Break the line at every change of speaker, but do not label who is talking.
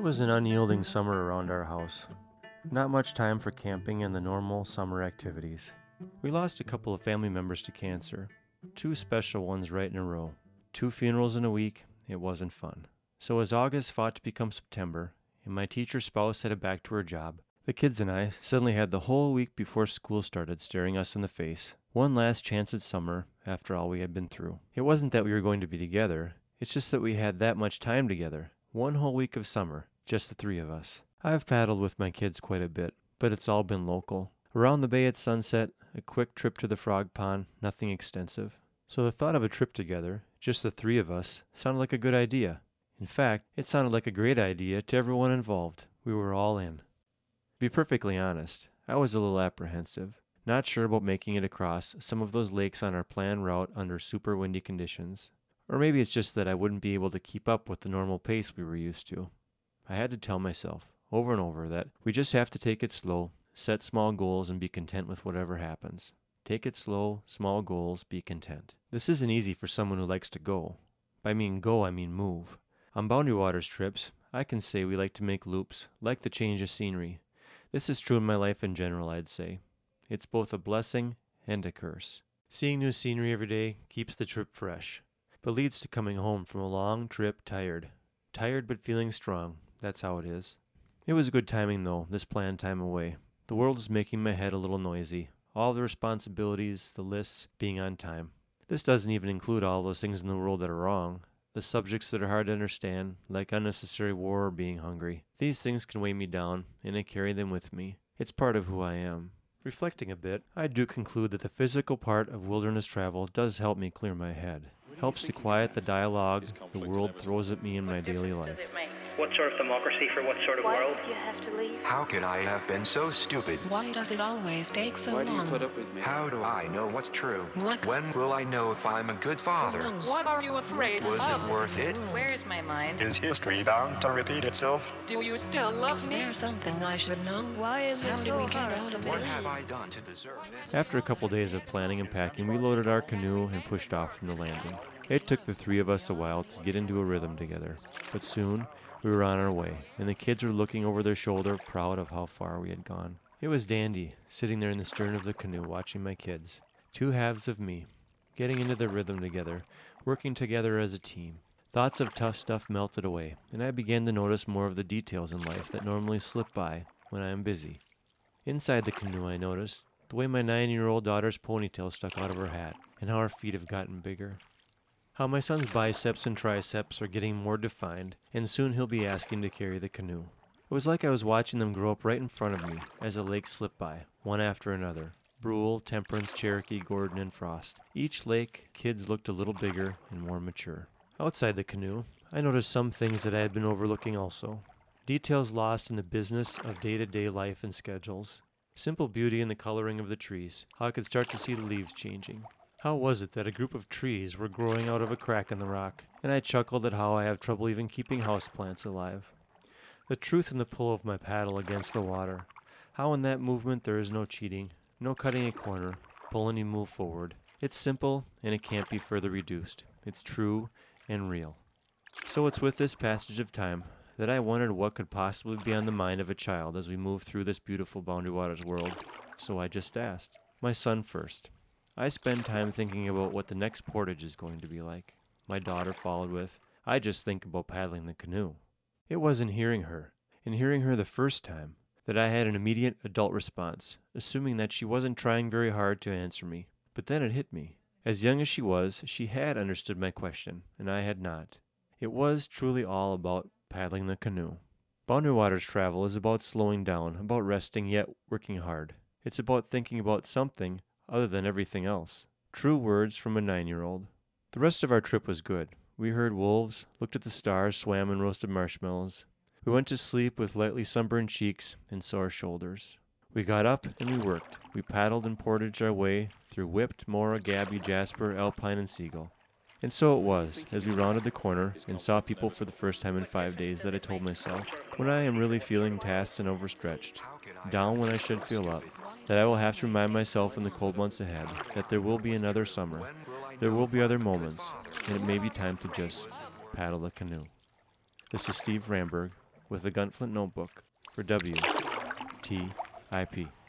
It was an unyielding summer around our house. Not much time for camping and the normal summer activities. We lost a couple of family members to cancer. 2 special ones right in a row. 2 funerals in a week. It wasn't fun. So as August fought to become September, and my teacher's spouse headed back to her job, the kids and I suddenly had the whole week before school started staring us in the face. One last chance at summer after all we had been through. It wasn't that we were going to be together. It's just that we had that much time together. 1 whole week of summer. Just the 3 of us. I've paddled with my kids quite a bit, but it's all been local. Around the bay at sunset, a quick trip to the frog pond, nothing extensive. So the thought of a trip together, just the 3 of us, sounded like a good idea. In fact, it sounded like a great idea to everyone involved. We were all in. To be perfectly honest, I was a little apprehensive, not sure about making it across some of those lakes on our planned route under super windy conditions. Or maybe it's just that I wouldn't be able to keep up with the normal pace we were used to. I had to tell myself, over and over, that we just have to take it slow, set small goals, and be content with whatever happens. Take it slow, small goals, be content. This isn't easy for someone who likes to go. By go, I mean move. On Boundary Waters trips, I can say we like to make loops, like the change of scenery. This is true in my life in general, I'd say. It's both a blessing and a curse. Seeing new scenery every day keeps the trip fresh, but leads to coming home from a long trip tired. Tired but feeling strong. That's how it is. It was good timing, though, this planned time away. The world was making my head a little noisy. All the responsibilities, the lists, being on time. This doesn't even include all those things in the world that are wrong. The subjects that are hard to understand, like unnecessary war or being hungry. These things can weigh me down, and I carry them with me. It's part of who I am. Reflecting a bit, I do conclude that the physical part of wilderness travel does help me clear my head. Helps to quiet the dialogue the world throws at me in my daily life.
What sort of democracy for what sort of
Why
world?
did you have to leave?
How could I have been so stupid?
Why does it always take so long?
Why do you put up with me?
How do I know what's true?
What?
When will I know if I'm a good father?
Who knows?
What are you afraid
Was
of?
it worth it?
Where's my mind?
Is history bound to repeat itself?
Do you still love
Is
me?
there something I should know?
Why is
How
it
did
so
we get
hard
out of
to
What
this?
have I done to deserve this?
After a couple days of planning and packing, we loaded our canoe and pushed off from the landing. It took the 3 of us a while to get into a rhythm together, but soon we were on our way, and the kids were looking over their shoulder, proud of how far we had gone. It was Dandy, sitting there in the stern of the canoe watching my kids. 2 halves of me, getting into the rhythm together, working together as a team. Thoughts of tough stuff melted away, and I began to notice more of the details in life that normally slip by when I am busy. Inside the canoe I noticed the way my 9-year-old daughter's ponytail stuck out of her hat, and how her feet have gotten bigger. How my son's biceps and triceps are getting more defined, and soon he'll be asking to carry the canoe. It was like I was watching them grow up right in front of me as the lakes slipped by, one after another. Brule, Temperance, Cherokee, Gordon, and Frost. Each lake, kids looked a little bigger and more mature. Outside the canoe, I noticed some things that I had been overlooking also. Details lost in the business of day-to-day life and schedules. Simple beauty in the coloring of the trees, how I could start to see the leaves changing. How was it that a group of trees were growing out of a crack in the rock, and I chuckled at how I have trouble even keeping houseplants alive. The truth in the pull of my paddle against the water, how in that movement there is no cheating, no cutting a corner, pull and you move forward. It's simple, and it can't be further reduced. It's true and real. So it's with this passage of time that I wondered what could possibly be on the mind of a child as we move through this beautiful Boundary Waters world. So I just asked. My son first. I spend time thinking about what the next portage is going to be like. My daughter followed with, I just think about paddling the canoe. It was in hearing her the first time, that I had an immediate adult response, assuming that she wasn't trying very hard to answer me. But then it hit me. As young as she was, she had understood my question, and I had not. It was truly all about paddling the canoe. Boundary Waters travel is about slowing down, about resting yet working hard. It's about thinking about something other than everything else. True words from a 9-year-old. The rest of our trip was good. We heard wolves, looked at the stars, swam and roasted marshmallows. We went to sleep with lightly sunburned cheeks and sore shoulders. We got up and we worked. We paddled and portaged our way through Whipped, Mora, Gabby, Jasper, Alpine, and Seagull. And so it was, as we rounded the corner and saw people for the first time in 5 days, that I told myself, when I am really feeling tasked and overstretched, down when I should feel up, that I will have to remind myself in the cold months ahead that there will be another summer. There will be other moments, and it may be time to just paddle the canoe. This is Steve Ramberg, with the Gunflint Notebook for WTIP.